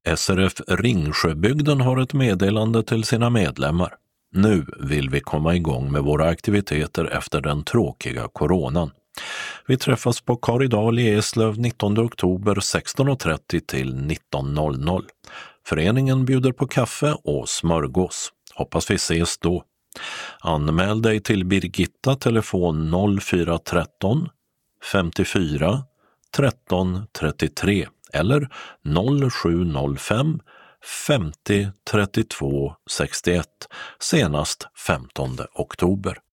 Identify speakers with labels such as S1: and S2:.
S1: SRF Ringsjöbygden har ett meddelande till sina medlemmar. Nu vill vi komma igång med våra aktiviteter efter den tråkiga coronan. Vi träffas på Karidal i Eslöv 19 oktober 16.30 till 19.00. Föreningen bjuder på kaffe och smörgås. Hoppas vi ses då. Anmäl dig till Birgitta, telefon 0413 54 13 33 eller 0705 50 32 61 senast 15 oktober.